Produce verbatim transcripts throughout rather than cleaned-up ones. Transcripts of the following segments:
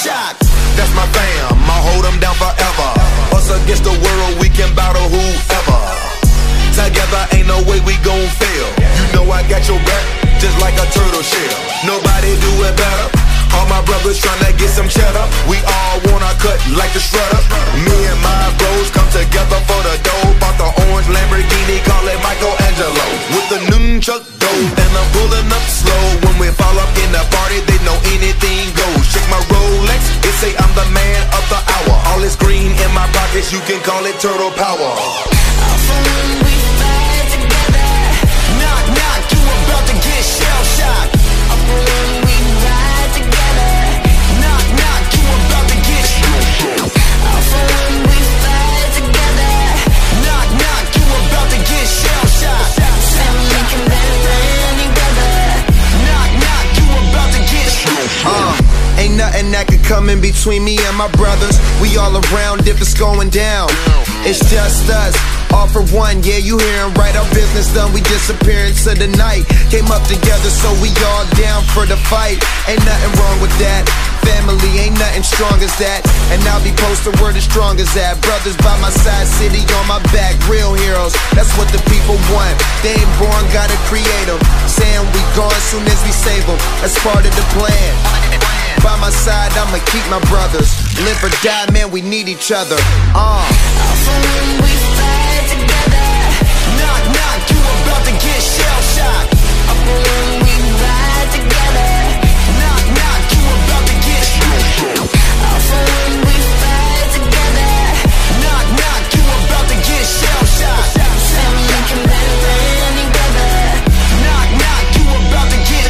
shock. That's my fam, I'll hold them down forever. Us against the world, we can battle whoever. Together ain't no way we gon' fail. You know I got your back, just like a turtle shell. Nobody do it better. All my brothers tryna get some cheddar. We all wanna cut like the shredder. Me and my bros come together for the dough. Bought the orange Lamborghini, call it Michelangelo. With the nunchuck dough, and I'm pulling up slow. When we fall up in the party, they know anything goes. Check my Rolex, they say I'm the man of the hour. All this green in my pockets, you can call it turtle power. When we fight together, knock knock, you about to get shell shocked. When we ride together, knock knock, you about to get shell shocked. When we fight together, knock knock, you about to get shell shocked. Family can better any brother, knock knock, you about to get shell shocked. Uh, ain't nothing that could come in between me and my brothers. We all around if it's going down. It's just us. All for one, yeah, you hearin' right. Our business done, we disappear into the night. Came up together, so we all down for the fight. Ain't nothing wrong with that. Family ain't nothing strong as that. And I'll be posted where the strong as that. Brothers by my side, city on my back. Real heroes, that's what the people want. They ain't born, gotta create them. Saying we gone soon as we save them. That's part of the plan. By my side, I'ma keep my brothers. Live or die, man, we need each other. Uh. When we fight together, knock knock, you about to get shell shocked. When we ride together, knock knock, you about to get shell shocked. When we fight together, knock knock, you about to get shell shocked. Family can better any brother, knock knock, you about to get.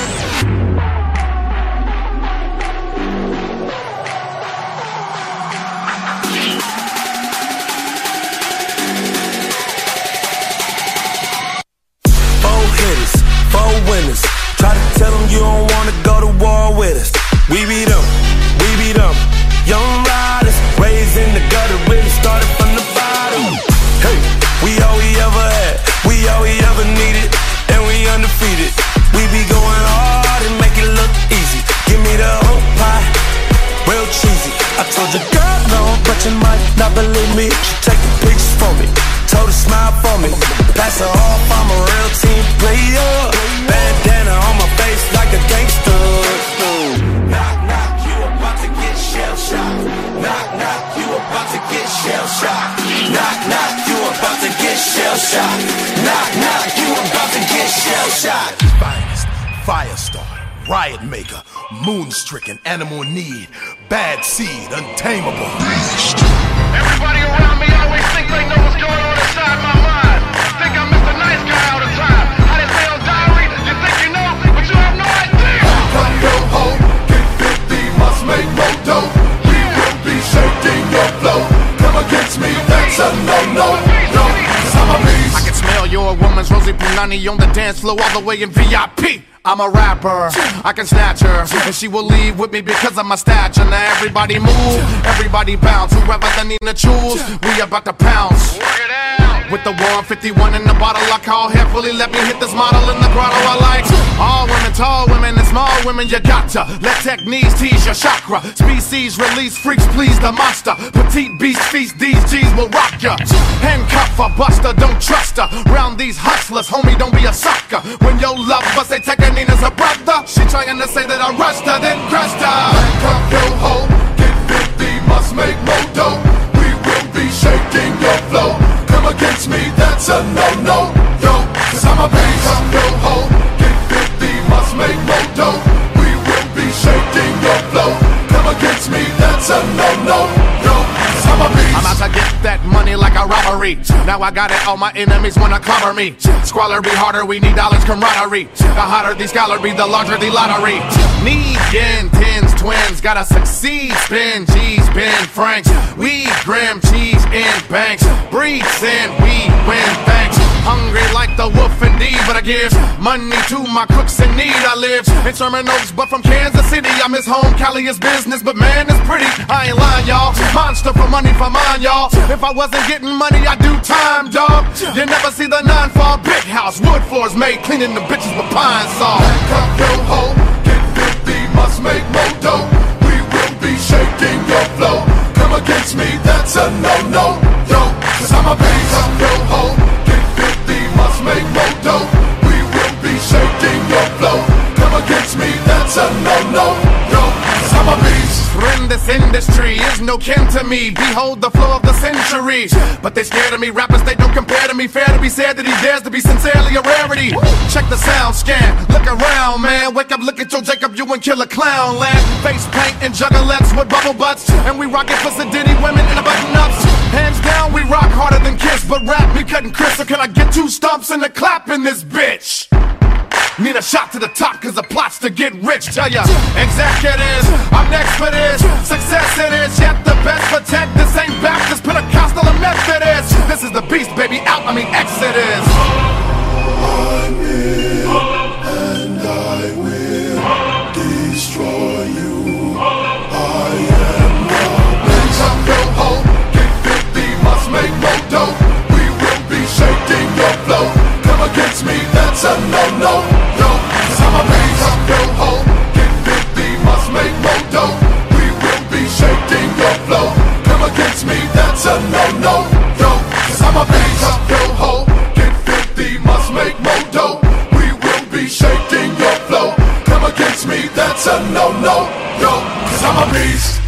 Four winners. Try to tell them you don't wanna go to war with us. We beat them, we beat them. Young riders, raised in the gutter, really started from the bottom. Hey, we all we ever had, we all we ever needed, and we undefeated. We be going hard and make it look easy. Give me the whole pie, real cheesy. I told your girl no, but you might not believe me. She taking pictures for me, told her smile for me. Pass her off, I'm a real team player. Bandana on my face like a gangster. Knock, knock, you about to get shell shocked. Knock, knock, you about to get shell shocked. Knock, knock, you about to get shell shocked. Knock, knock, you about to get shell shocked. Finest, Firestar, Riot Maker, Moon-stricken, Animal Need, Bad Seed, Untamable. Everybody around me always think they know what's going on inside my mind. Think I'm Mister Nice Guy all the time. How they say on Diary, you think you know, but you have no idea. Come go home, get fifty, must make more dough. We will be shaking your flow. Come against me, that's a no-no, no, cause I'm a beast. I can smell your woman's Rosie Punani on the dance floor all the way in V I P. I'm a rapper, I can snatch her, and she will leave with me because of my stature. Now everybody move, everybody bounce. Whoever the need to choose, we about to pounce. With the one fifty-one in the bottle, I call heavily. Let me hit this model in the grotto. I like all women, tall women, and small women. You gotcha. Let techniques tease your chakra. Species release freaks, please the monster. Petite beast feast, these G's will rock ya. Handcuff a buster, don't trust her. Round these hustlers, homie, don't be a sucker. When your love bust, they take her Nina's a brother. She trying to say that I rushed her, then crushed her. Handcuff your hoe, get fifty, must make more dough. We will be shaking your flow. Come against me, that's a no-no, yo, cause I'm a beast. Come go home, get fifty, must make more dough. We will be shaking your flow. Come against me, that's a no-no, yo, cause I'm a beast. I'm out to get that money like a robbery. Now I got it, all my enemies wanna clobber me. Squalor be harder, we need dollars camaraderie. The hotter the scholar be, the larger the lottery. Need yen, tens, twins, gotta succeed. Spin G's, Ben Franks. We grim cheese in banks. Breeds in, we win thanks. Hungry like the wolf indeed, but I give money to my crooks in need. I live in Sherman Oaks, but from Kansas City. I miss home, Cali is business, but man, it's pretty. I ain't lying, y'all. Monster for money for mine, y'all. If I wasn't getting money, I'd do time, dog. You never see the nine fall big house. Wood floors made, cleaning the bitches with pine saw. Handcuff your hoe, get fifty, must make more dough. We will be shaking your flow. Come against me, that's a no-no, yo. Cause I'm a beast up your hoe. Get fifty, must make more dough. We will be shaking your flow. Come against me, that's a no-no, yo. Cause I'm a beast. In this industry is no kin to me. Behold the flow of the century. But they scared of me, rappers they don't compare to me. Fair to be said that he dares to be sincerely a rarity. Check the sound scan, look around man. Wake up, look at your Jacob, you and kill a clown land. Face paint and juggalettes with bubble butts. And we rock it for sedity women in the button ups. Hands down we rock harder than Kiss. But rap me cutting Chris, so can I get two stumps and a clap in this bitch? Need a shot to the top cause the plot's to get rich. Tell ya, executives, I'm next for this. Success it is, yet the best protect. This ain't Baptist, Pentecostal or Methodist. This is the beast, baby, out, I mean Exodus. I'm in, and I will destroy you. I am the bitch up your hoe. Get fifty, must make more dough. We will be shaking your flow. Come against me, that's a no-no. I'm a beast up your hoe. Get fifty, must make more dough. We will be shaking your flow. Come against me, that's a no-no, yo. Cause I'm a beast up your hoe. Get fifty, must make more dough. We will be shaking your flow. Come against me, that's a no-no, yo. Cause I'm a beast.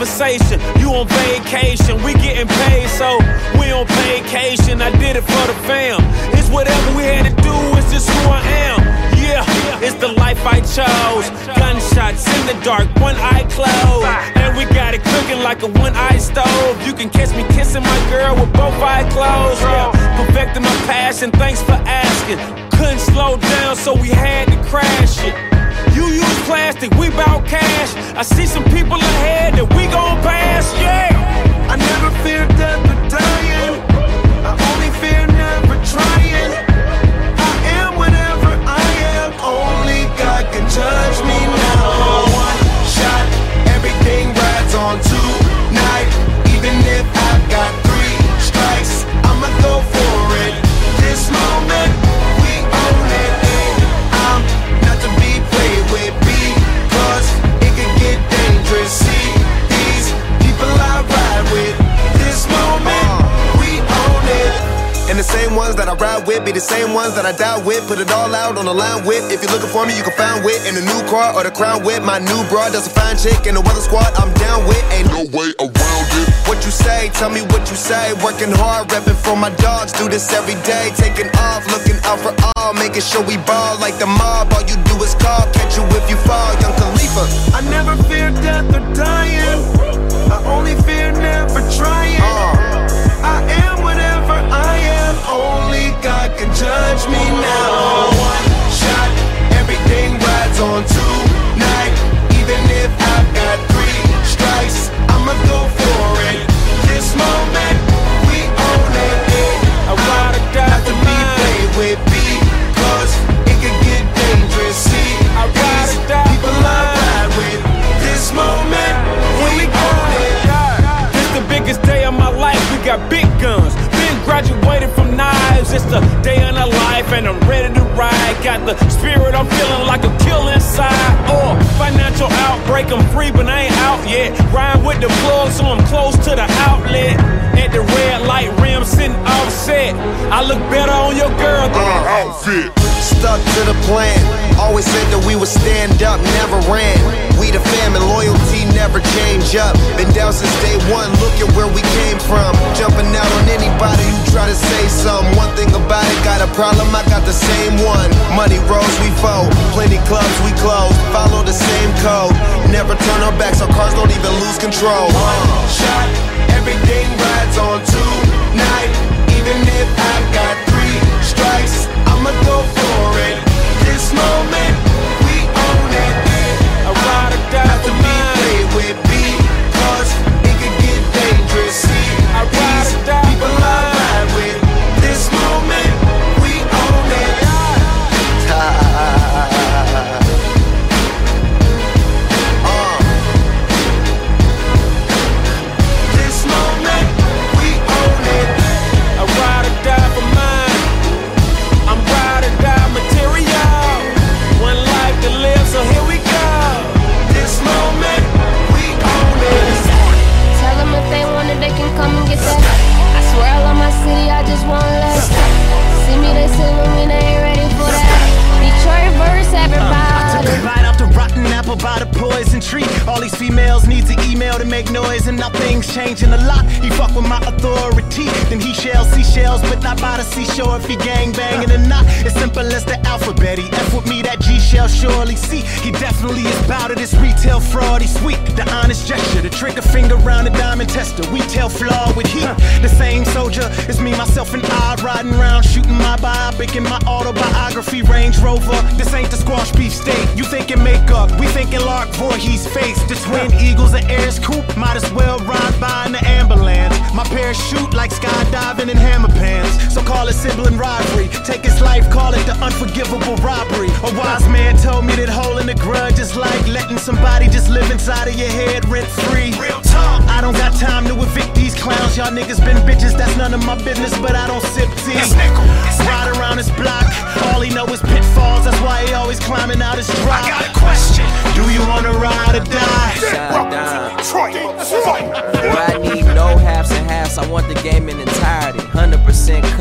conversation. You on vacation, we getting paid, so we on vacation. I did it for the fam. It's whatever we had to do, it's just who I am. Yeah, it's the life I chose. Gunshots in the dark, one eye closed. And we got it cooking like a one-eye stove. You can catch me kissing my girl with both eyes closed. Yeah, perfecting my passion, thanks for asking. Couldn't slow down, so we had to crash it. You use plastic, we bout cash. I see some people ahead that we gon' pass, yeah. I never fear death or dying. I only fear never trying. I am whatever I am. Only God can judge me now. One shot, everything rides on tonight. Even if I've got three strikes, I'ma go for it. This moment, we own it. And I'm not to be played with, because it can get dangerous. See these people I ride with. This moment, we own it. And the same ones that I ride with be the same ones that I die with. Put it all out on the line with. If you're looking for me, you can find wit in the new car or the crown with. My new broad does a fine chick in the weather squad. I'm down with. Ain't no way around it. What you say? Tell me what you say. Working hard, repping for my dogs. Do this every day. Taking off, looking out for all. Making sure we ball like the mob. All you do is call. Catch you if you fall. Young Khalifa. I never fear death or dying. I only fear never trying. Uh. I am whatever I am. Only God can judge me now. One shot, everything rides on tonight. Even if I've got three strikes, I'ma go for it. This moment, we own it. I ride or die not to be played with, because it can get dangerous. See, I ride or die people I ride with. This moment, we own it. This the biggest day of my life. We got big guns. Been graduated from knives. It's the day of the life, and I'm ready to ride. Got the spirit, I'm feeling like a kill inside. Or financial outbreak, I'm free, but I ain't out yet. Ride with the plug, so I'm close to the outlet. At the red light rim, sitting offset. I look better on your girl than an outfit. Stuck to the plan. Always said that we would stand up, never ran. We the fam and loyalty never change up. Been down since day one, look at where we came from. Jumping out on anybody who try to say something. One thing about it, got a problem, I got the same one. Money rolls, we fold. Plenty clubs, we close. Follow the same code. Never turn our backs, our cars don't even lose control. One shot, everything rides on tonight. Even if I've got three strikes, I'ma go for it. This moment, we own it. I ride or die not to for be mine. played with, because it can get dangerous. See, I ride or die people for I mine. ride with. This moment, we own it. uh. This moment, we own it. I ride or die for mine. I'm ride or die material. One life to live, so here we go. This moment, we own it. Tell them if they want it, they can come and get that. I swear I love my city, I just want less. See me, they silver me, they ain't ready for that. Detroit verse, everybody. I took a bite out the rotten apple by the poison tree. All these females needs an email to make noise, and now things changing a lot. He fuck with my authority, then he shall see shells, but not by the seashore if he gang banging or not. It's simple as the alphabet. He F with me, that G shall surely see. He definitely is bout of this retail fraud. He's sweet, the honest gesture, the trigger finger round the diamond tester. We tell flaw with heat. The same soldier is me, myself, and I riding around shooting my biopic in my autobiography. Range Rover, this ain't the squash beef steak. You thinking makeup, we thinking Lark Voorhees face. The twin eagles and airs coupe, might as well ride by in the ambulance. My parachute like skydiving in hammer pants. So call it sibling rivalry. Take his life, call it the unforgivable robbery. A wise man told me that holding a grudge is like letting somebody just live inside of your head rent free. Real talk. I don't got time to evict these clowns. Y'all niggas been bitches, that's none of my business, but I don't sip tea. Ride around his block, all he know is pitfalls. That's why he always climbing out his drop. I got a question. Do you wanna ride or die? Boy, I need no halves and halves. I want the game in entirety. one hundred percent cut.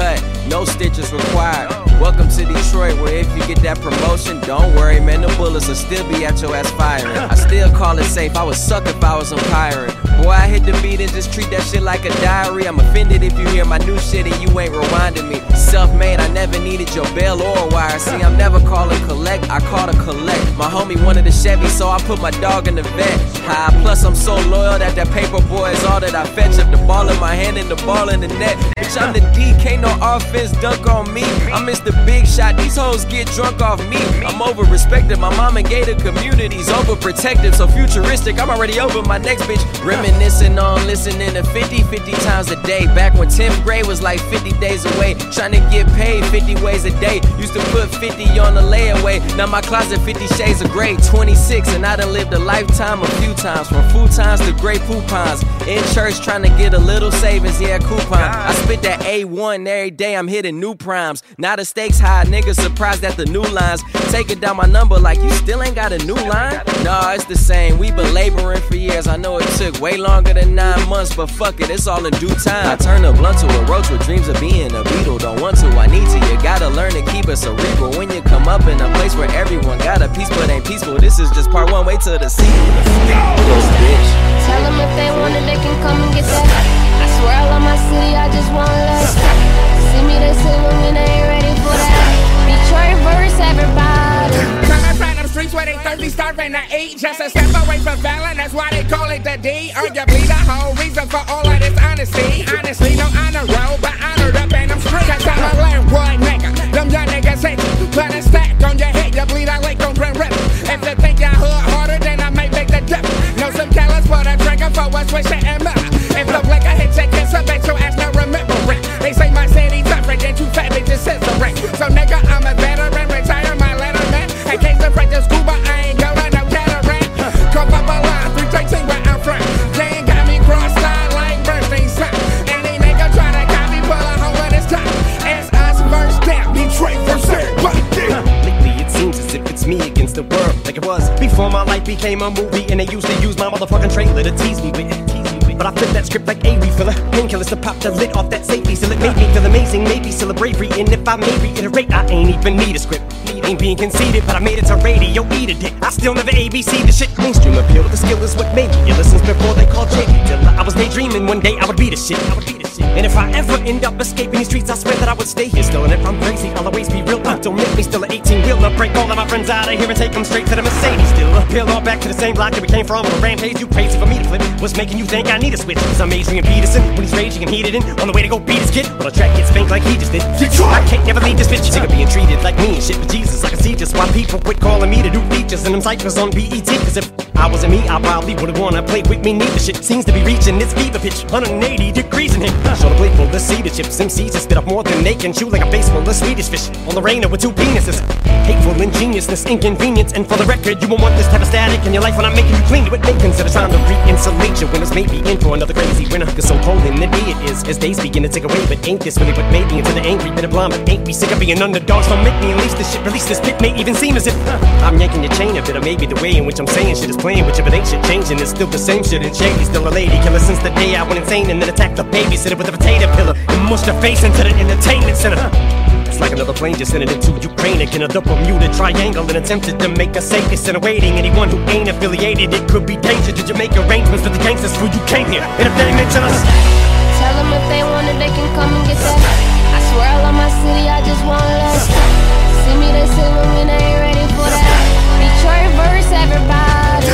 no stitches required. Welcome to Detroit, where if you get that promotion, don't worry, man, the bullets will still be at your ass firing. I still call it safe, I would suck if I was umpiring. Boy, I hit the beat and just treat that shit like a diary. I'm offended if you hear my new shit and you ain't rewinding me. Self-made, I never needed your bell or a wire. See, I'm never calling collect, I call to collect. My homie wanted a Chevy, so I put my dog in the vet. High, plus I'm so loyal that that paper boy is all that I fetch. Up the ball in my hand and the ball in the net. Bitch, I'm the D, can't no offense dunk on me. I'm Mister Big Shot, these hoes get drunk off me. I'm over-respected, my mom and gated communities overprotective, so futuristic, I'm already over my next bitch. Reminiscing on listening to fifty, fifty times a day. Back when tenth grade was like fifty days away. Trying to get paid fifty ways a day. Used to put fifty on the layaway. Now my closet fifty shades of gray. twenty-six and I done lived a lifetime a few times. From futons to gray coupons. In church trying to get a little savings, yeah, coupon. I spit that A one every day, I'm hitting new primes. Now the stakes high, niggas surprised at the new lines. Taking down my number like you still ain't got a new line? Nah, it's the same, we been laboring for years. I know it took way longer than nine months, but fuck it, it's all in due time. I turn a blunt to a roach with dreams of being a beetle. Don't want to, I need to, you gotta learn to keep it cerebral. When you come up in a place where everyone got a piece but ain't peaceful, this is just part one, way to the sequel. Close, bitch. Tell them if they want it, they can come and get that. I swear I love my city, I just want love. See me, they say when they ain't ready for that. Detroit verse, everybody. Coming from them streets where they thirsty, starving to eat. Just a step away from violence, that's why they call it the D. Arguably the whole reason for all of this honesty. Honestly, no honor roll, but honored up in them streets. Cause I'm a landwood nigga, them young niggas hate you. Put a stack on your head, you bleed out like on Grand River. If you think y'all hood harder, then I might make the dip. Know some callous for the trigger for a switch and emma. If the blick I hit your kiss, I bet your ass not remember it. They say my city tougher than too fat bitches censoring. So nigga, I'm a veteran, retire my letterman. In case the friend just scuba, I ain't go to no cataract. Come up a line, three thirteen where I'm from. They ain't got me cross-eyed like Bernstein son. Any nigga try to copy, pull a hole in his top. It's us first down, Detroit first everybody. Lately it seems as if it's me against the world, like it was before my life became a movie. And they used to use my motherfucking trailer to tease me with. But I flipped that script like a refiller. Painkillers to pop the lid off that safety. Still it made me feel amazing, maybe still a bravery. And if I may reiterate, I ain't even need a script. Ain't being conceited, but I made it to radio, eat a dick. I still never A B C the shit. Mainstream appeal, the skill is what made me. You listen before they called J. Till I was daydreaming one day I would be the shit. I would be the shit. And if I ever end up escaping these streets, I swear that I would stay here still. And if I'm crazy, I'll always be real. Uh, don't make me still an eighteen-wheeler. Break all of my friends out of here and take them straight to the Mercedes. Still appeal all back to the same block that we came from. On a rampage, you crazy for me to flip. What's making you think I need a switch? Cause I'm Adrian Peterson when he's raging and heated in. On the way to go beat his kid. Well, the track gets spanked like he just did. I can't never leave this bitch. Sick of being treated like me and shit. But Jesus, I can see just why people quit calling me to do features and them cyphers on B E T. Cause if I wasn't me, I probably wouldn't wanna play with me. Neither shit seems to be reaching its fever pitch. one hundred eighty degrees in here. Show the playful, the cedar chips. M Cs just spit up more than they can chew, like a face full of Swedish fish. On the rainer with two penises. Hateful ingeniousness, inconvenience. And for the record, you won't want this type of static in your life when I'm making you clean. You would make consider trying to re-insulate your winners. Maybe in for another crazy winter. Cause so cold in the day it is, as days begin to take away. But ain't this really what made me into the angry bit of blonde? But ain't we sick of being underdogs? Don't make me unleash this shit, release this pit. May even seem as if I'm yanking your chain a bit, or maybe the way in which I'm saying shit is playing with you. But ain't shit changing, it's still the same shit. And Shady's still a lady killer since the day I went insane and then attacked the babysitter with a potato pillar and mushed her face into the entertainment center. It's like another plane just entered into Ukraine again, the Bermuda Triangle, and attempted to make us safe. It's awaiting anyone who ain't affiliated. It could be danger. Did you make arrangements with the gangsters who you came here? And if they mention us, Tell them if they want it, they can come and get that. I swear I love my city, I just want love. See me, they say when they ain't ready for that. Detroit verse, everybody.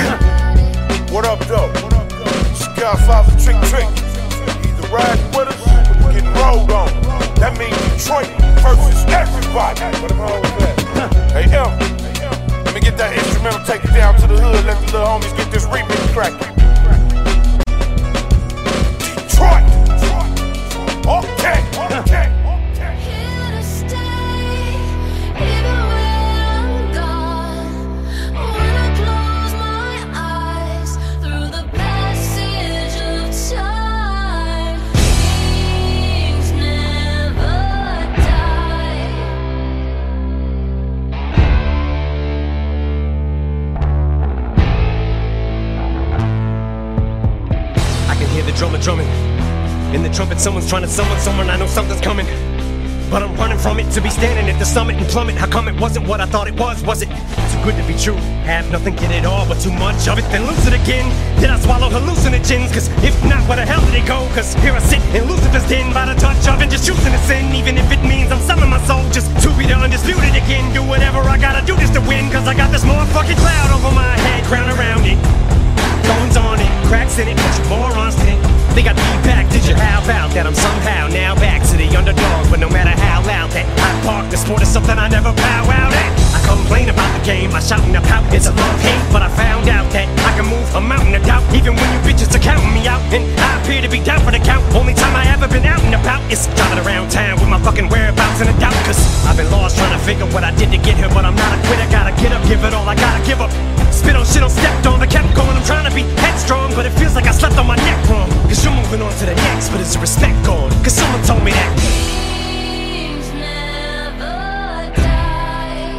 What up, though? Godfather Trick Trick. Either riding with us or you getting rolled on. That means Detroit versus everybody. What am I with that? Hey, M, let me get that instrumental, take it down to the hood, let the little homies get this remix cracking. Detroit! Okay, okay. drummer drumming. In the trumpet, someone's trying to summon someone. I know something's coming. but I'm running from it. To be standing at the summit and plummet, how come it wasn't what I thought it was? Was it too good to be true? Have nothing, get it all, but too much of it, then lose it again. Did I swallow hallucinogens? Cause if not, where the hell did it go? Cause here I sit in Lucifer's den by the touch of it, just choosing to sin. Even if it means I'm selling my soul just to be the undisputed again. Do whatever I gotta do just to win, cause I got this motherfucking cloud over my head, crown around it, thorns on it, cracks in it, but you morons didn't think I'd be back. Did you? How about that? I'm somehow now back to the underdog, but no matter how loud that I park, the sport is something I never bow out at. I complain about the game, I shout and I pout, it's a love-hate, but I found out that I can move a mountain of doubt, even when you bitches are counting me out, and I appear to be down for the count. Only time I ever been out and about is driving around town with my fucking whereabouts in a doubt, cause I've been lost trying to figure what I did to get here, but I'm not a quitter, gotta get up, give it all I gotta give up. Spit on shit on stepped on, but kept going, I'm trying to be headstrong, but it feels like I slept on my neck wrong, cause you're moving on to the next, but is the respect gone? Cause someone told me that Kings never die.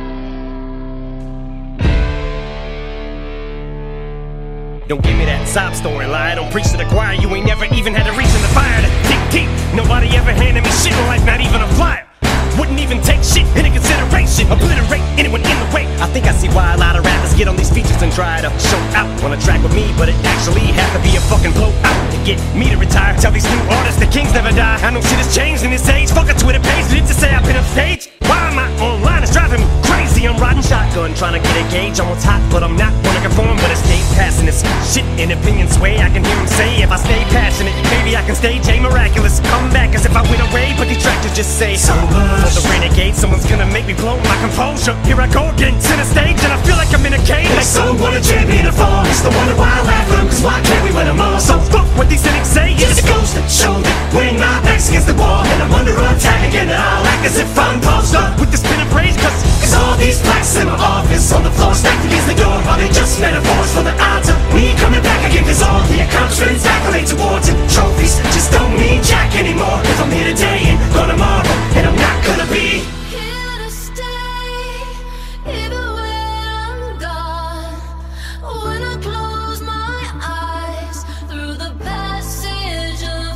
don't give me that sob story lie, don't preach to the choir, you ain't never even had a reason to fire the tick tick. Nobody ever handed me shit in life, not even a flyer. Wouldn't even take shit into consideration, obliterate anyone in the way. I think I see why a lot of rappers get on these features and try to show out on a track with me, but it actually has to be a fucking blowout to get me to retire. Tell these new artists the kings never die. I know shit has changed in this age. Fuck a Twitter page, did it to say I've been upstage? Why am I online? It's driving me crazy. I'm riding shotgun, trying to get a gauge on what's hot, but I'm not wanna conform, but I stay passing this shit in opinion sway. I can hear him say, if I stay passionate, maybe I can stay J Miraculous. Come back as if I went away, but detractors just say so much. For the renegade, someone's gonna make me blow my composure. Here I go again, center stage, and I feel like I'm in a cage. Like someone a champion to fall. It's the wonder why I laugh at them, cause why can't we win them all? So fuck what these cynics say. Just it goes to show that when my back's against the wall and I'm under attack again, and I'll act as if I'm posed up with the spin and praise, cause Cause all these plaques in my office on the floor stacked against the door, are they just metaphors for the odds of me coming back again? Cause all the accomplishments, accolades, awards, and trophies just don't mean jack anymore. Cause I'm here today and gone tomorrow, and I'm not gonna be Here to stay, even when I'm gone. When I close my eyes through the passage of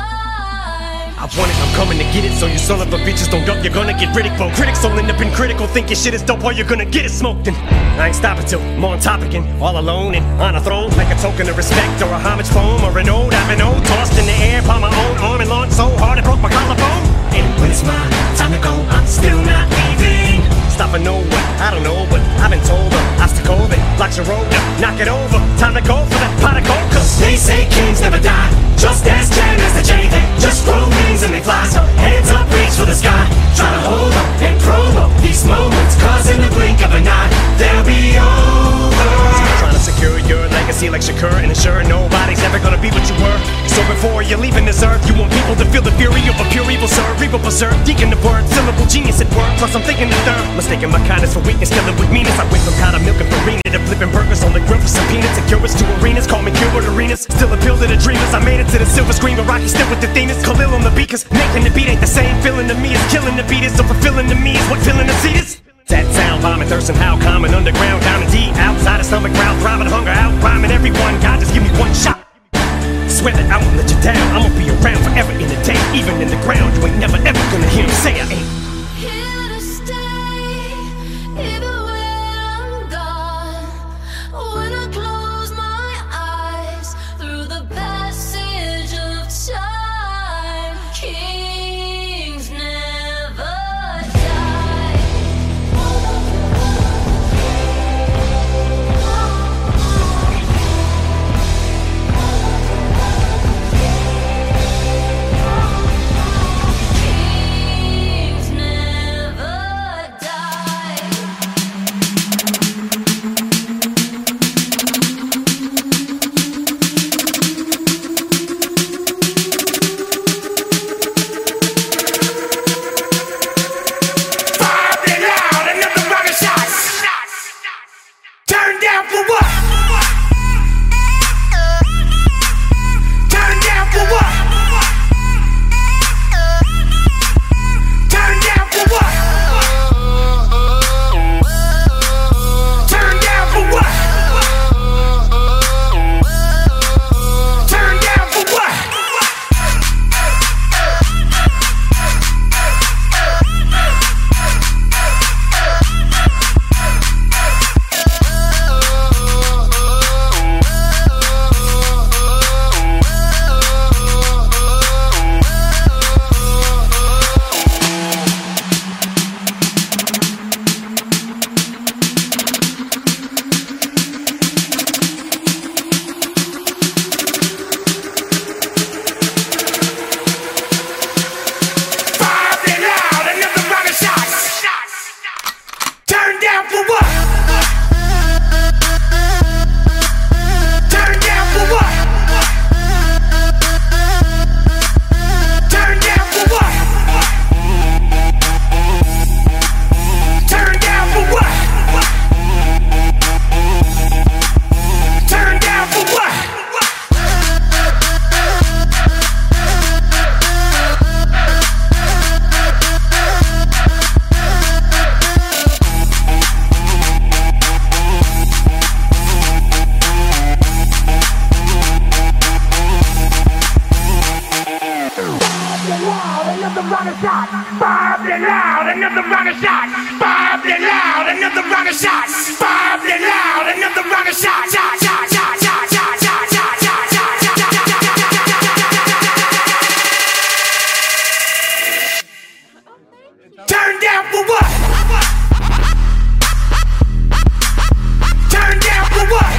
time. I want it, I'm coming to get it, so you son of a bitches don't duck, you're gonna get ridiculed. Critics all end up in critical, think your shit is dope, or you're gonna get it smoked. And I ain't stopping till I'm on top again, all alone and on a throne, like a token of respect or a homage poem or an ode I've been owed, tossed in the air by my own arm and launched so hard it broke my collarbone. And when it's my time to go, I'm still not leaving. Stopping know what? I don't know, but I've been told an obstacle that blocks your road. Knock it over, time to go for that pot of gold. Cause they say kings never die, just as Jan as the J. They just grow wings and they fly, so hands up, reach for the sky. Try to hold up and promo these moments, cause in the blink of an eye, they'll be over. Trying to secure your legacy like Shakur and ensure nobody's ever gonna be what you were. So before you're leaving this earth, you want people to feel the fury of a pure evil, sir. Regal berserk, deacon the word, syllable genius at work. Plus I'm thinking the third, mistaking my kindness for weakness, killing with meanness. I went from kind of milk and farina to flipping burgers on the grill for some peanuts. And curious to arenas, call me Gilbert Arenas. Still appeal to the dreamers, I made it to the silver screen, but Rocky still with the themes. Khalil on the beat, cause making the beat ain't the same. Feeling to me is killing the beat is, so fulfilling to me is what filling the seat is. That sound, bombing, thirsting, how common, underground, down and deep, outside the stomach, ground, throbbing, hunger, out, rhyming everyone. God, just give me one shot. Swear that I won't let you down. I'ma be around forever in the day, even in the ground. You ain't never ever gonna hear me say I ain't. Here to stay, even when I'm gone. When I close my eyes through the passage of time, kings never die. Kings round of shots. Five and loud, another round of shots. Five and loud, another round of shots. Five and loud, another round of shots. Shot, shot, shot, shot, shot, shot, shot, shot, shot, shot. Turn down for what? Turn down for what?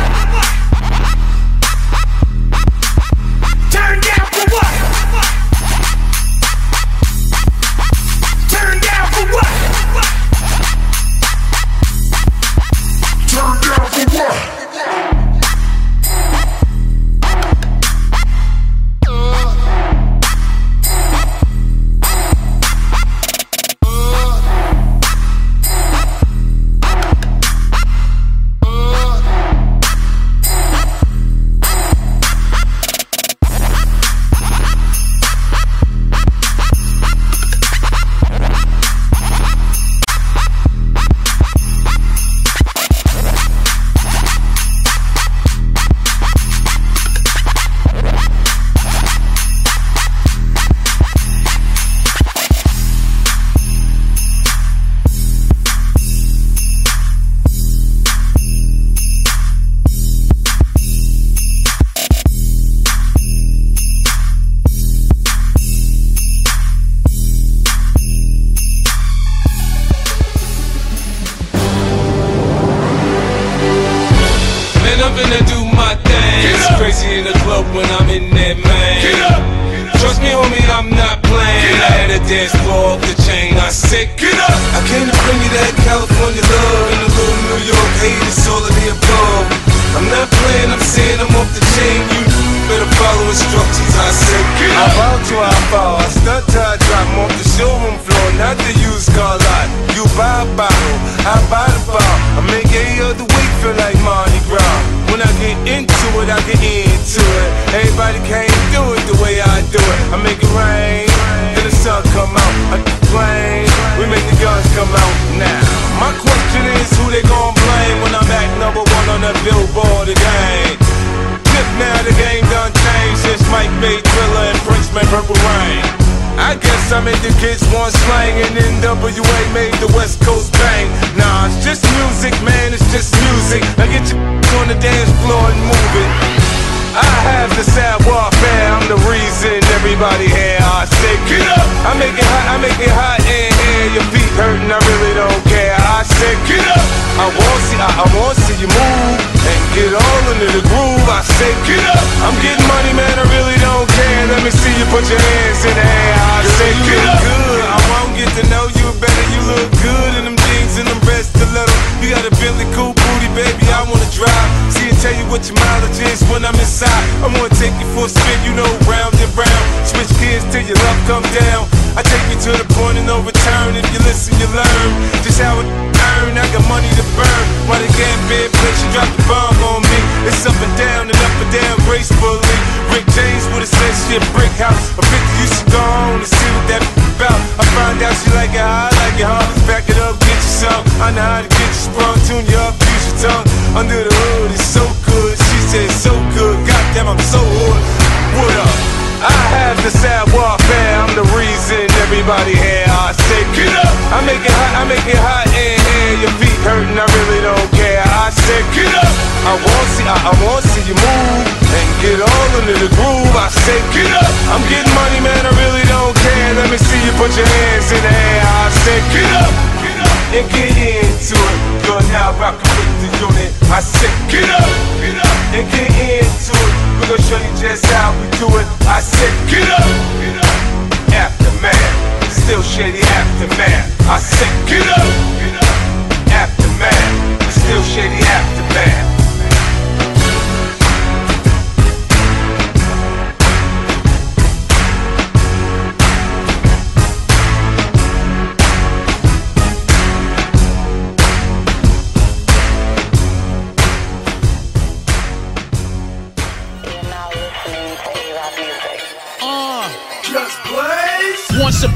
Turn down for what? Turn down for what? Turn down for what?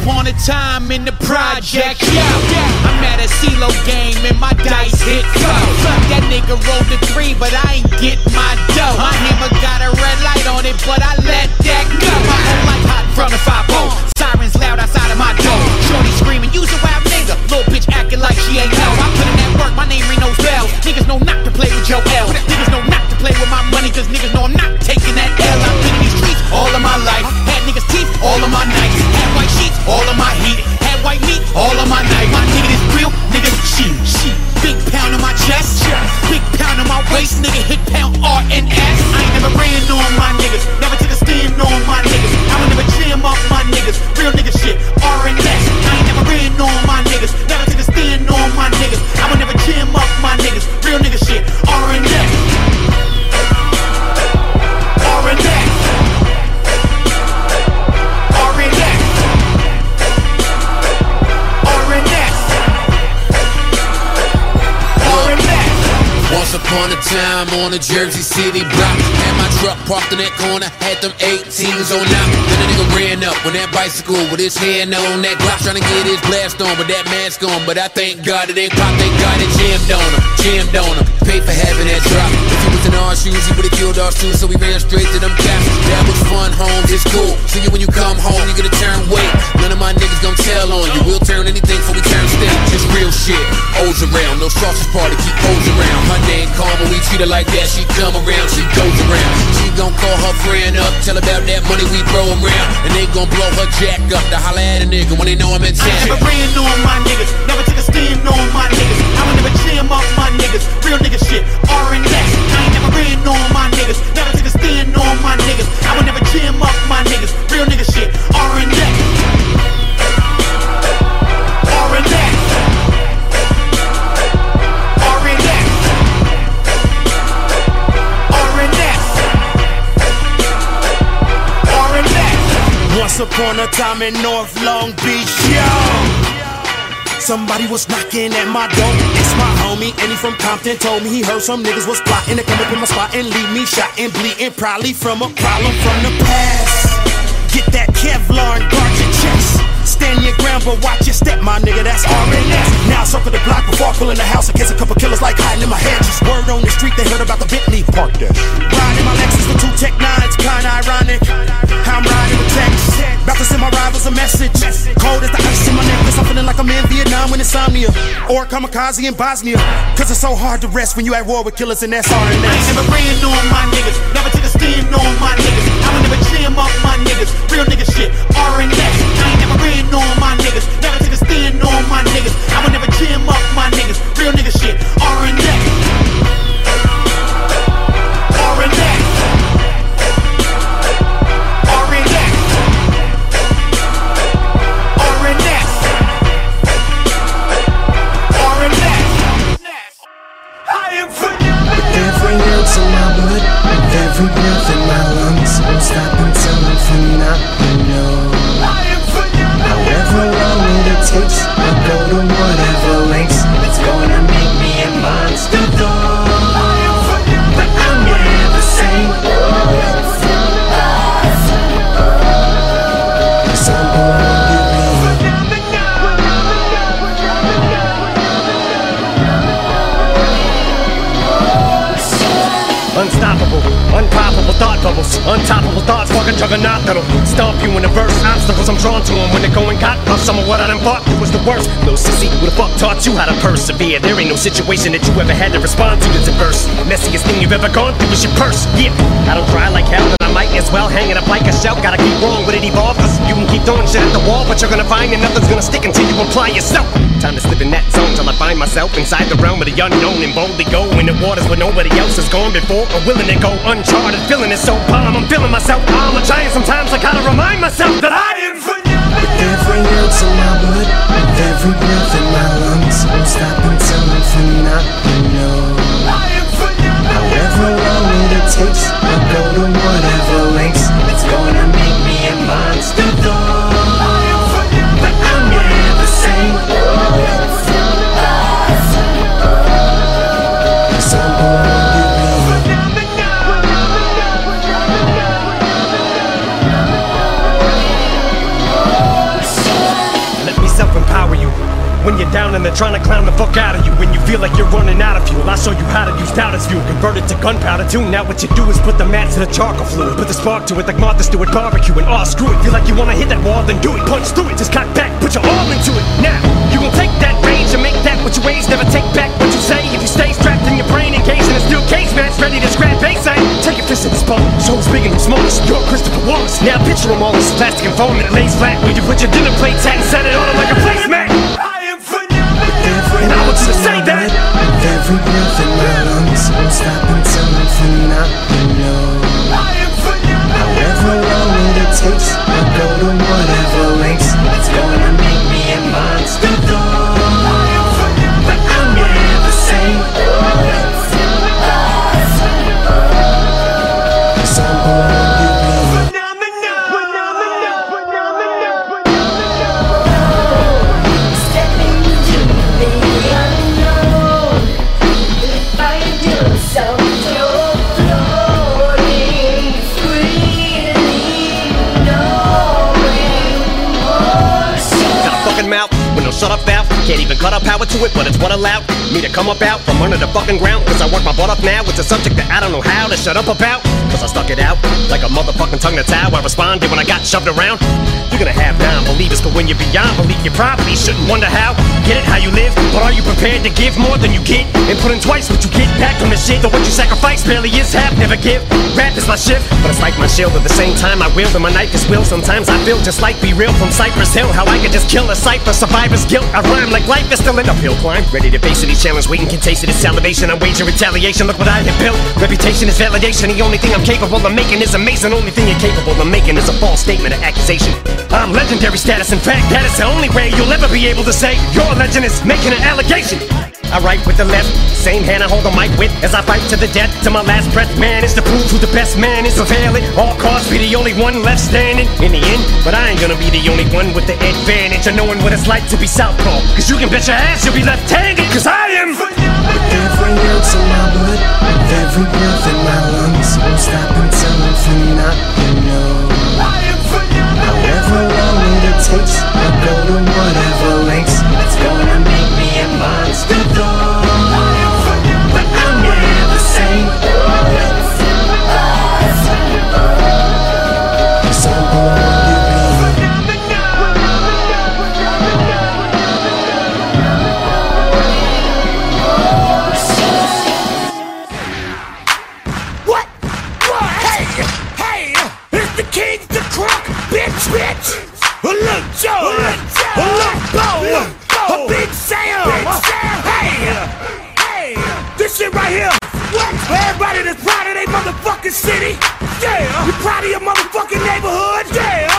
upon a time in the project, yo. I'm at a CeeLo game and my dice hit flow. That nigga rolled a three, but I ain't get my dough. My hammer got a red light on it, but I let that go. My whole life hot in front of five oh. Sirens loud outside of my door. Shorty screaming, use a wild nigga. Little bitch acting like she ain't know. I put in that work, my name ring those bells. Niggas know not to play with your L. Niggas know not to play with my money, cause niggas know I'm not taking that L. I've been in these streets all of my life. Had niggas teeth all of my nights. Had white sheets all of my heat. Had white meat all of my night. My nigga is real, nigga shit. Shit. Big pound on my chest. Big pound on my waist. Nigga hit pound R and S. I ain't never ran on my niggas. Never took a stand on my niggas. I would never jam up my niggas. Real nigga shit. R and S. I ain't never ran on my niggas. Never took a stand on my niggas. I would never jam up my niggas. Real nigga shit. R and S. R and S. R and S. R and S. R and S. Once upon a time on a Jersey City block, had my truck parked in that corner, had them eighteens on knock. Then a nigga ran up with that bicycle with his hand on that Glock, trying to get his blast on, but that mask on. But I thank God it ain't pop, thank God it jammed on him, jammed on him. Paid for having that drop. If he was in our shoes, he would've killed our shoes, so we ran straight to them caps. That was fun, home, it's cool. See you when you come home, you gonna turn weight. None of my niggas gon' tell on you. We'll turn anything before we turn stick. Just real shit. O's around, no sausage party, keep O's around. Her name Karma, we treat her like that. She come around, she goes around. She gon' call her friend up, tell about that money we throw around, and they gon' blow her jack up to holla at a nigga when they know I'm in town. I never ran on my niggas, never took a stand on my niggas. I would never jam up my niggas. Real nigga shit. R and S. I ain't never ran on my niggas, never took a stand on my niggas. I would never jam up my niggas. Real nigga shit. R and S. R and S. R and S. R and S. R and S. Once upon a time in North Long Beach, yo, somebody was knocking at my door. It's my homie, and he from Compton. Told me he heard some niggas was plotting to come up in my spot and leave me shot and bleeding, probably from a problem from the past. Get that Kevlar and guard your chest. Stand your ground, but watch your step, my nigga, that's R and S. Now I circle the block before I pull in the house in case a couple killers like hiding in my head. Just word on the street, they heard about the Bentley. Park that. Riding my Lexus with two Tech nines, kinda ironic. How I'm riding with Tex. About to send my rivals a message. Cold as the ice in my necklace, I'm feeling like I'm in Vietnam with insomnia. Or kamikaze in Bosnia. Cause it's so hard to rest when you at war with killers and that's R and S. I ain't never ran on my niggas, never took a stand on my niggas. I would never jam up my niggas. Real nigga shit. R and S. I ain't never ran on my niggas, never took a stand on my niggas. I would never jam up my niggas. Real nigga shit. R and S. R and S. R and S. R and S. R and S. I am phenomenal. With every ounce of my blood, with every breath in my lungs, won't stop until I'm phenomenal. However long it takes, I'll go to whatever lengths. It's gonna make me a monster though, but I'm never the same. Cause I'm born to be unstoppable, unpoppable thought bubbles, untoppable thoughts, fucking juggernaut that'll stomp you in the verse. Obstacles I'm drawn to them when they're going got off. Some of what I done thought was the worst. Little sissy, who the fuck taught you how to persevere? There ain't no situation that you ever had to respond to that's adverse. Messiest thing you've ever gone through is your purse. Yeah, I don't cry like hell, and I might as well hang it up like a shell. Gotta keep wrong, but it evolve, cause you can keep throwing shit at the wall, but you're gonna find that nothing's gonna stick until you apply yourself. Time to slip in that zone till I find myself inside the realm of the unknown and boldly go in the waters where nobody else has gone before, or willing to go uncharted. Feeling it so calm, I'm feeling myself. I'm a giant. Sometimes I gotta remind myself that I am phenomenal. With every ounce of my blood, with every breath in my lungs, won't stop until I'm phenomenal. However long it takes, I'll go to whatever lengths. It's gonna make me a monster though, but I'm never the same. Cause I'm born to be when you're down and they're trying to clown the fuck out of you. When you feel like you're running out of fuel, I show you how to use doubt as fuel. Convert it to gunpowder too. Now what you do is put the match to the charcoal fluid, put the spark to it like Martha Stewart barbecue, and oh screw it. Feel like you wanna hit that wall, then do it. Punch through it, just cock back, put your all into it. Now you gon' take that rage and make that what you raise. Never take back what you say. If you stay strapped in your brain, engaged in a steel cage match, ready to scrap base aim. Take your fist in the spot, so who's big and who's smallest? You're Christopher Wallace. Now picture them all as plastic and foam, and it lays flat where you put your dinner plate and set it on it like a placemat. I am phenomenal, and I want you to say that. With every breath in my lungs, won't stop until I'm phenomenal. I am phenomenal. However long it takes, I'll go to whatever lengths. It's gonna make me a monster though. I am phenomenal, but I'm never the same. Cause I'm born to be phenomenal, phenomenal, phenomenal, phenomenal. Stepping into the unknown. If I do so, you're floating freely, knowing more. Got a fucking mouth with no shut up valve. Can't even cut up power to it, but it's what allowed me to come up out from under the fucking ground. Cause I work my butt off now with a subject that I don't know how to shut up about. Cause I stuck it out like a motherfucking tongue that's how I responded when I got shoved around. You're gonna have non-believers, but when you're beyond belief, you probably shouldn't wonder how. Get it how you live, but are you prepared to give more than you get? And put in twice what you get back from the shit. Though what you sacrifice barely is half, never give. Rap is my shift, but it's like my shield. At the same time I wield and my knife is will. Sometimes I feel just like Be Real from Cypress Hill. How I could just kill a cipher, survivor's guilt. I rhyme like life is still an uphill climb. Ready to face any challenge, waiting can taste it. It's salivation, I wager retaliation. Look what I have built. Reputation is validation. The only thing I'm capable of making is amazing. Only thing you're capable of making is a false statement or accusation. I'm legendary status. In fact, that is the only way you'll ever be able to say your legend is making an allegation. I write with the left, same hand I hold the mic with as I fight to the death, to my last breath. Man is to prove who the best man is. Prevail at all costs, be the only one left standing in the end. But I ain't gonna be the only one with the advantage of knowing what it's like to be southpaw. Cause you can bet your ass you'll be left-handed. Cause I am phenomenal. With every ounce of my blood, with every breath in my lungs, won't stop until I'm phenomenal. I am phenomenal. However long it takes, I'll go to whatever lengths. It's gonna make me a monster though. I am phenomenal, but I'm never the same. Cause I'm born to be What? What? Hey, hey, it's the king, the crook, bitch, bitch. A little Joe, a little Bo, a Big Sam. Hey, hey, this shit right here. What? Everybody that's proud of their motherfucking city. Yeah. You proud of your motherfucking neighborhood. Yeah.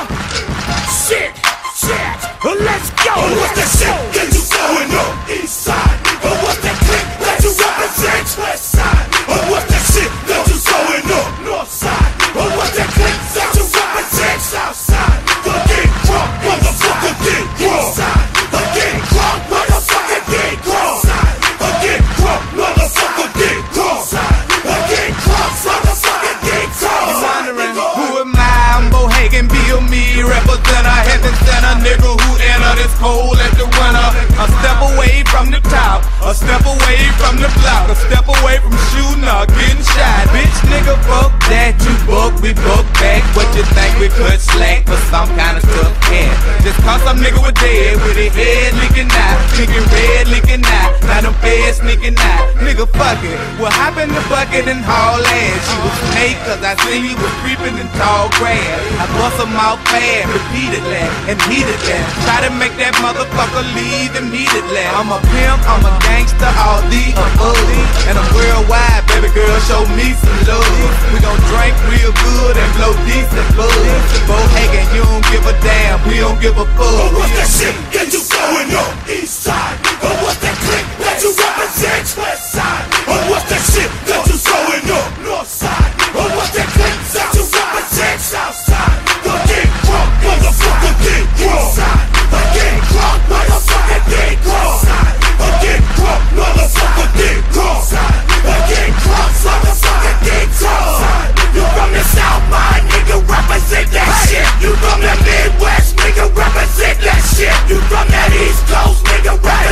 Shit, shit. Let's go. Oh, what's that shit that you going on? East side. Oh, what's that click that you represent? West side. Oh, what's that shit that you going on? North side. Oh, what's that click that you represent? South side. Get drunk, motherfucker, get drunk. Get drunk, motherfucker, get drunk. Get drunk, motherfucker, get drunk. Get drunk, motherfucker, get drunk. You're wondering who am I? I'm Bohagan, Bill me, represent a heaven sent a nigga who enter this cold at the winter. A step away from the top, a step away from the block, a step away from shooting or getting shot. Bitch, nigga, fuck that, you book, we book back. What you think we could slack for some kind of stuff can? Just cause some nigga was dead with his head leaking out, leaking red, leaking out. Now them feds sneaking out. Nigga, fuck it. What happened to Bucket and haul ass? She was snake cause I seen you was creeping in tall grass. I bust them out fast, repeatedly, and heatedly. Try to make that motherfucker leave immediately. I'm a pimp, I'm a gangster, all the above. And I'm worldwide, baby girl, show me some love. We gon' drink real good and blow decent buzz. Bohagan, you don't give a damn, we don't give a fuck. Oh, what's that shit that you going on? East side. Oh, what's that click that you represent? West side. Oh, what's that shit that you going on? North side. Oh, what's that click that you represent? South side. Get drunk, motherfucker, get drunk. Get drunk, motherfucker, get drunk. Get drunk, motherfucker, get drunk. Get drunk, motherfucker, get drunk. You from the South, my nigga, represent that shit. You from the Midwest, nigga, represent that shit. You from that East Coast, nigga, represent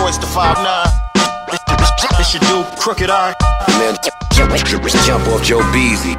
voice to five nine. This your dude, Crooked Eye. Man, jump off Joe Beezy.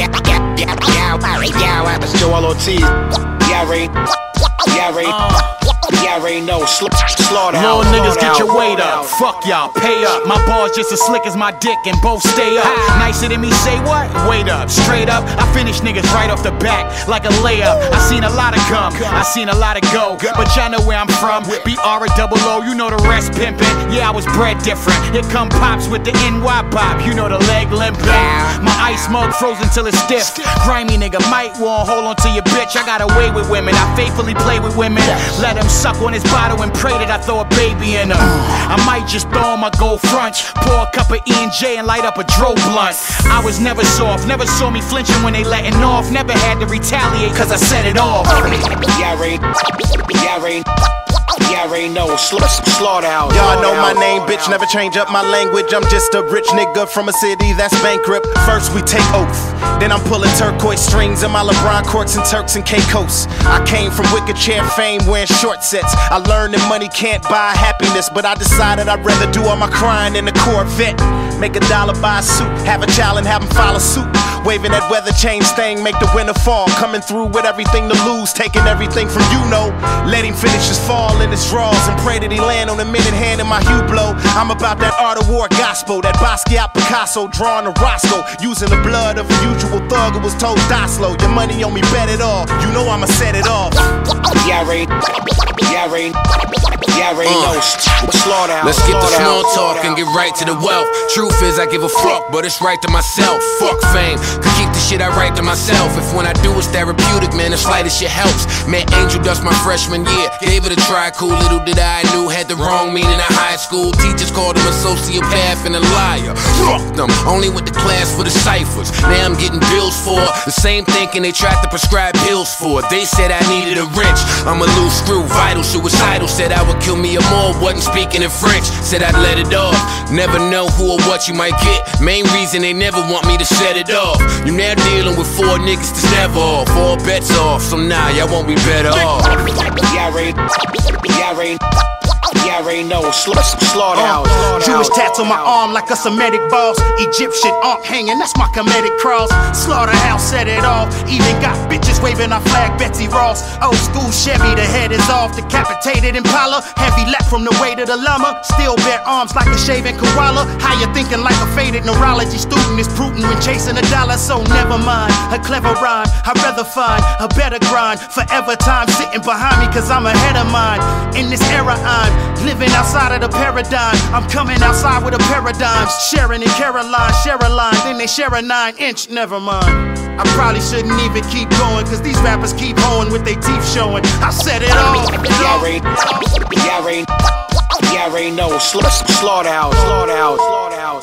That's Joel Ortiz. Yeah, Ray. Yeah, Ray. Yeah, Ray, no. Slaughter. Little niggas, get your weight up. Fuck y'all, pay up. My bars just as slick as my dick and both stay up. Nicer than me, say what? Wait up, straight up. I finish niggas right off the back like a layup. I seen a lot of come, I seen a lot of go. But y'all know where I'm from. B R A double O, you know the rest pimpin'. Yeah, I was bred different. Here come Pops with the N Y pop. You know the leg limpin'. My ice mug frozen till it's stiff. Grimy nigga might want hold on to your bitch. I got away with women. I faithfully play with women. Let him suck on his bottle and pray that I throw a baby in her. I might just throw on my gold front, pour a cup of E and J and light up a dro blunt. I was never soft, never saw me flinching when they letting off. Never had to retaliate cause I set it off. Yeah, Ray. Yeah, Ray. Yeah, Ray, no. Slaughterhouse. Y'all know my name, bitch. Never change up my language. I'm just a rich nigga from a city that's bankrupt. First we take oath, then I'm pulling turquoise strings in my LeBron courts and Turks and Caicos. I came from wicked chair fame wearing short sets. I learned that money can't buy happiness, but I decided I'd rather do all my crying in a Corvette. Make a dollar buy a suit, have a child and have him follow suit. Waving that weather change thing, make the winter fall. Coming through with everything to lose, taking everything from you know. Let him finish his fall in his draws and pray that he land on a minute hand in my Hublot. I'm about that art of war gospel, that Basquiat Picasso drawing a Roscoe. Using the blood of a usual thug who was told die slow. Your money on me, bet it all. You know I'ma set it off. Yeah, Ray. Yeah, Ray. Yeah, Ray, no. Slaughterhouse. Let's get the small talk and get right to the wealth. Truth is I give a fuck, but it's right to myself. Fuck fame, could keep the shit I write to myself. If when I do it's therapeutic, man, the slightest shit helps. Met Angel Dust my freshman year, gave it a try, cool. Little did I knew had the wrong meaning in high school. Teachers called him a sociopath and a liar. Fuck them, only went to class for the ciphers. Now I'm getting bills for the same thinking they tried to prescribe pills for. They said I needed a wrench, I'm a loose screw, vital, suicidal. Said I would kill me or more, wasn't speaking in French. Said I'd let it off, never know who or what you might get. Main reason they never want me to set it off. You now dealing with four niggas that's never off. All bets off, so now y'all won't be better off. Yeah, Ray. Yeah, Ray. Yeah, Ray, no. Slaughterhouse. Uh, Jewish tats on my arm like a Semitic boss. Egyptian arm hanging, that's my comedic cross. Slaughterhouse set it off. Even got bitches waving our flag, Betsy Ross. Old school Chevy, the head is off. Decapitated Impala, heavy lap from the weight of the llama. Still bare arms like a shaven koala. How you thinking like a faded neurology student is prudent when chasing a dollar? So never mind, a clever rhyme. I'd rather find a better grind. Forever time sitting behind me cause I'm ahead of mine. In this era I'm living outside of the paradigm. I'm coming outside with a paradigm. Sharon and Caroline share a line, then they share a nine inch. Never mind, I probably shouldn't even keep going cause these rappers keep hoeing with their teeth showing. I said it all. Yeah, Ray. Yeah, Ray. Yeah, Ray, no. Slaughterhouse. Slaughterhouse. Slaughterhouse.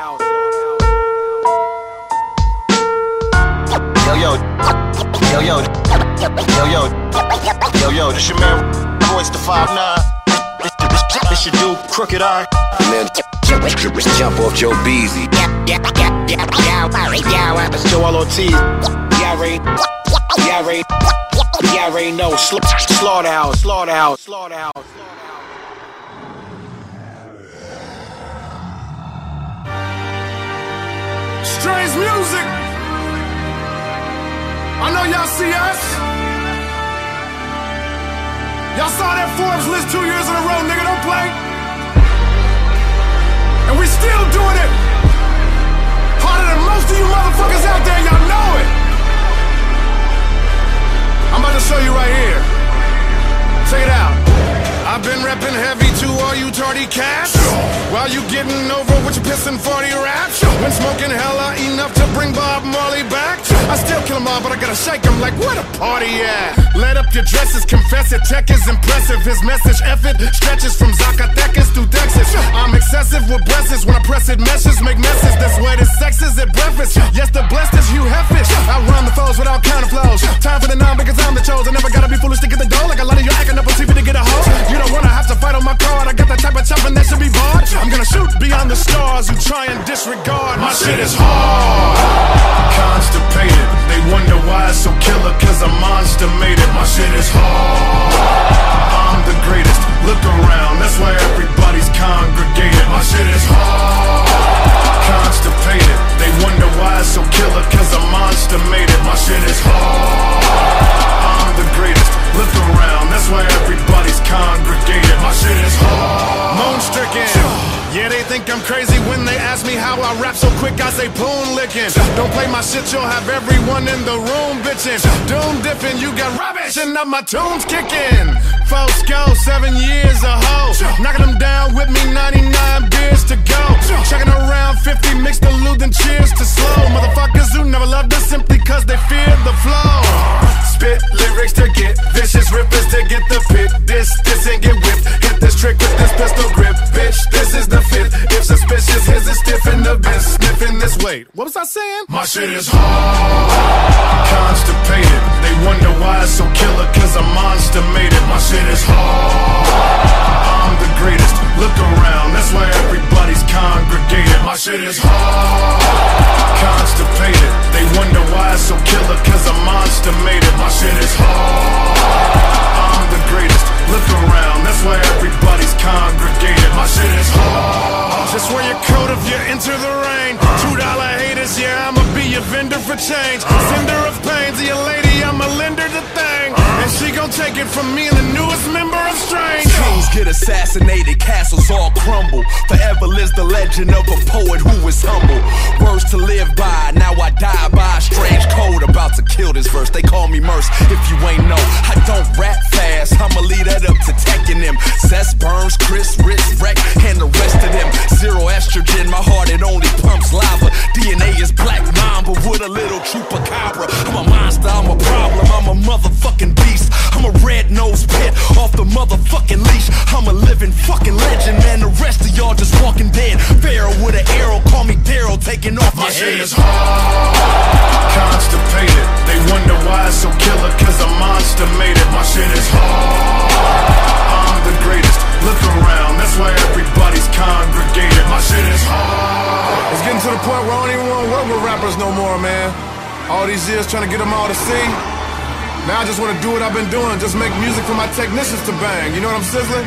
Yo, yo. Yo, yo. Yo, yo. Yo, yo. This your man, voice to five nine. This your dude, Crooked Eye. Man, jump off Joe Beezy. That's Joel Ortiz. Yeah, Ray. Yeah, Ray. Yeah, Ray, no. Slaughterhouse. Slaughterhouse. Slaughterhouse. Strange music. I know y'all see us. Y'all saw that Forbes list two years in a row, nigga, don't play. And we still doing it. Harder than most of you motherfuckers out there, y'all know it. I'm about to show you right here. Check it out. I've been reppin' heavy to all you tardy cats, while you getting over with your pissin' forty raps. When smoking hella enough to bring Bob Marley back, I still kill 'em all, but I gotta shake 'em like where the party at? Let up your dresses, confess it, tech is impressive. His message effort stretches from Zacatecas to Texas. I'm excessive with breasts when I press it, meshes make messes. That's where the sex is at breakfast. Yes, the blessed is Hugh Heffish. I run the foes without counter flows. Time for the non because I'm the chosen. Never gotta be foolish to get the dough. Like a lot of you acting up on T V to get a hoe. You don't wanna have to fight on my card. I got that type of chopping that should be barred. I'm gonna shoot beyond the stars who try and disregard. My shit is hard, constipated. They wonder why it's so killer, cause I'm monster made it. My shit is hard, I'm the greatest. Look around, that's why everybody's Yeah, they think I'm crazy when they ask me how I rap so quick, I say poon licking. Don't play my shit, you'll have everyone in the room bitching. Doom dipping, you got rubbish, and now my tunes kicking. Fosco, seven years a hoe. Knocking them down with me, ninety-nine beers to go. Checking around fifty, mixed the loot and cheers to slow. Motherfuckers who never loved us simply cause they fear the flow. Spit lyrics to get vicious, rippers to get the pit. This, this and get whipped. Hit this trick with this pistol grip, bitch. This is the fifth. If suspicious, here's a stiff in the biz. Sniffing this weight. What was I saying? My shit is hard, constipated. They wonder why it's so killer, cause a monster made it. My shit is hard, I'm the greatest. Look around, that's why everybody's congregated. My shit is hard, constipated. They wonder why it's so killer, cause a monster made it. My shit is hard, I'm the greatest. Look around, that's why everybody's congregated. My shit is hard. Just wear your coat if you enter the rain. Two dollar haters, yeah, I'ma be your vendor for change. Sender of pain to your lady, I'ma lend her the thing. And she gon' take it from me and the newest member of Strange. Kings get assassinated, castles all crumble. Forever lives the legend of a poet who is humble. Words to live by, now I die by a strange code. About to kill this verse, they call me Merce. If you ain't know, I don't rap fast, I'ma lead that up to Tekken them. Cess Burns, Chris, Rich, Wreck, and the rest of them. Zero estrogen, my heart it only pumps lava. D N A is black mamba with a little chupacabra. I'm a monster, I'm a problem, I'm a motherfucking beast. I'm a red-nosed pit off the motherfucking leash. I'm a living fucking legend, man, the rest of y'all just walking dead. Pharaoh with an arrow, call me Daryl, taking off my your shit head. is hard, constipated. They wonder why it's so killer, cause a monster made it. My shit is hard, I'm the greatest. Look around, that's why everybody's congregated. My shit is hard. It's getting to the point where I don't even wanna work with rappers no more, man. All these years trying to get them all to see. Now I just wanna do what I've been doing, just make music for my technicians to bang. You know what I'm sizzling?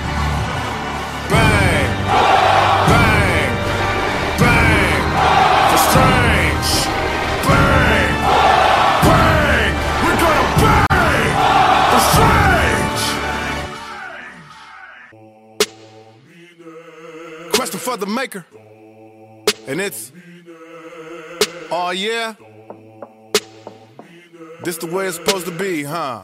Bang, bang, bang, for Strange. Bang, bang, we're gonna bang, for Strange. Question for the maker, and it's, oh yeah? This the way it's supposed to be, huh?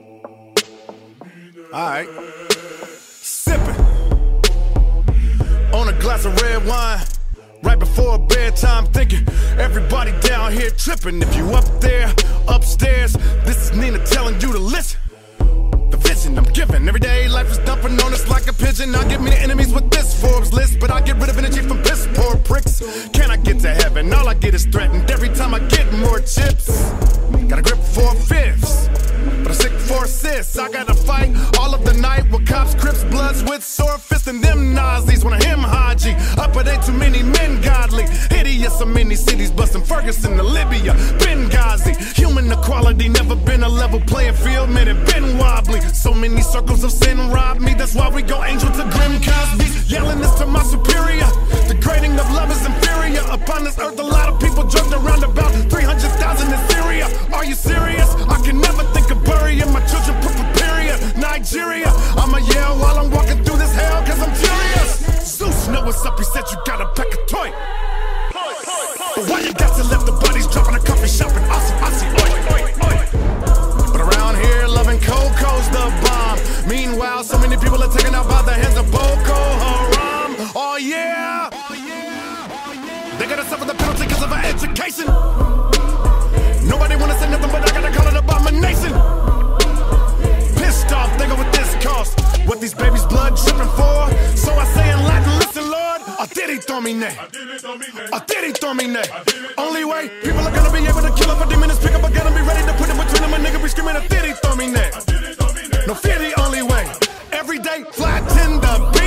Alright. Sipping on a glass of red wine right before bedtime, thinking everybody down here tripping. If you up there, upstairs, this is Nina telling you to listen. The vision I'm giving, everyday life is dumping on us like a pigeon. I'll get me the enemies with this Forbes list, but I get rid of energy from piss poor pricks. Can I get to heaven? All I get is threatened every time I get more chips. Got a grip for fifths, but a sick for assists. I gotta fight all of the night with cops, crips, bloods with sore fists, and them Nazis. When I him Haji, up it ain't too many men godly. Hideous, so many cities busting Ferguson to Libya, Benghazi. Human equality never been a level playing field, man, it been wobbly. So many circles of sin robbed me, that's why we go angel to grim Cosby. Yelling this to my superior, the grading of love is inferior. Upon this earth, a lot of people drugged around about three hundred thousand in Syria. Are you serious? I can never think of burying my children, period. Nigeria, I'ma yell while I'm walking through this hell, cause I'm furious. Zeus know what's up, he said you got a pack of toy. But why you got to let the bodies drop in a coffee shop in Aussie, Aussie, oi, oi, oi. But around here, loving Coco's the bomb. Meanwhile, so many people are taken out by the hands of Boko Haram. Oh yeah, they gotta suffer the penalty cause of our education. Nobody wanna say nothing, but I gotta call it abomination. Pissed off, they go with this cost. What these babies' blood dripping for? So I say in Latin, listen, Lord, Atirithomine. Atirithomine. Only way people are gonna be able to kill up a demon is pick up a gun and be ready to put it between them. A nigga be screaming Atirithomine. No fear the only way. Every day, fly tender.